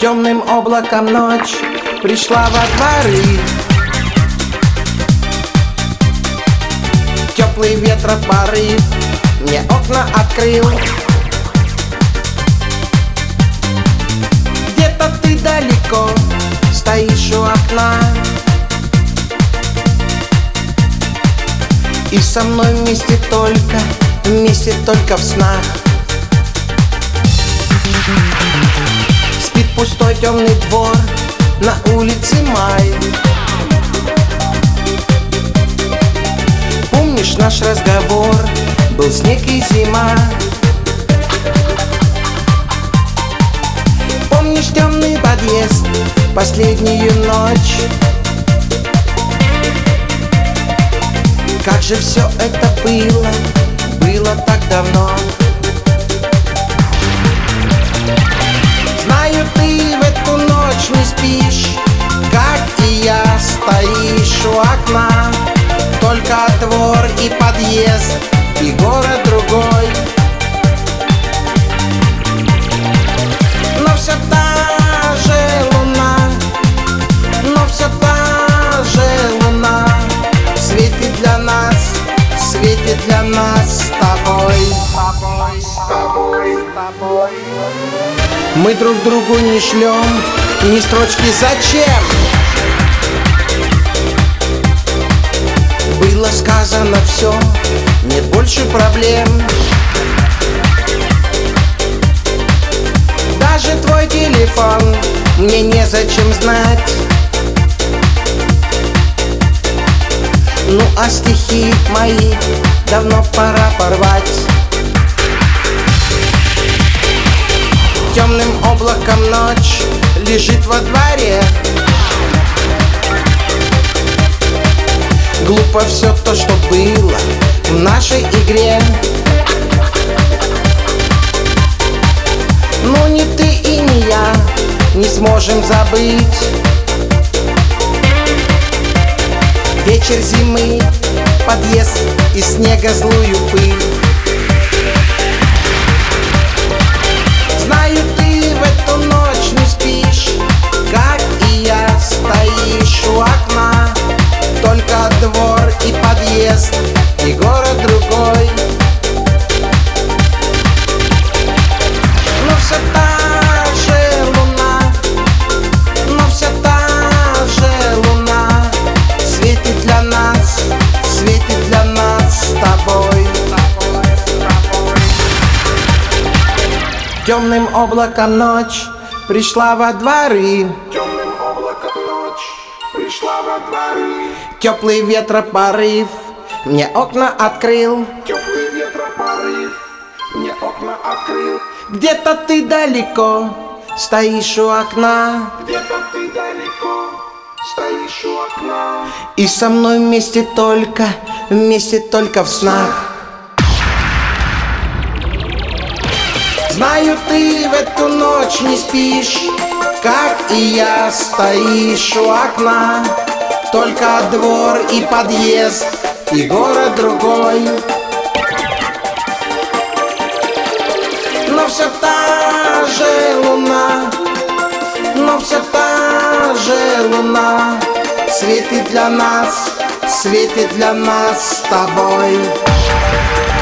Темным облаком ночь пришла во дворы. Теплый ветропорыв мне окна открыл. Где-то ты далеко стоишь у окна, и со мной вместе только в снах. Спит пустой темный двор, на улице май. Помнишь наш разговор, был снег и зима. Помнишь темный подъезд, последнюю ночь. Как же все это было так давно. Знаю, ты в эту ночь не спишь, как и я, стоишь у окна. Только двор и подъезд, и город другой. Но все та же луна, но все та же луна светит для нас с тобой. Мы друг другу не шлем ни строчки «Зачем?». Было сказано все, нет больше проблем. Даже твой телефон мне незачем знать. Ну а стихи мои давно пора порвать. Темным облаком ночь лежит во дворе. Глупо все то, что было в нашей игре. Но ни ты и ни я не сможем забыть вечер зимы, подъезд и снега злую пыль. Знаю, ты в эту ночь не спишь, как и я, стоишь у окна. Только двор и подъезд, и город другой. Но все та же луна, но все та же луна светит для нас с тобой. Темным облаком ночь пришла во дворы. Темным облаком ночь пришла во дворы. Теплый ветропорыв мне окна открыл. Теплый ветропорыв мне окна открыл. Где-то ты далеко стоишь у окна, Где-то ты далеко стоишь у окна. и со мной вместе только в снах. Знаю, ты в эту ночь не спишь, как и я, стоишь у окна. Только двор и подъезд, и город другой. Но все та же луна, но все та же луна светит для нас с тобой.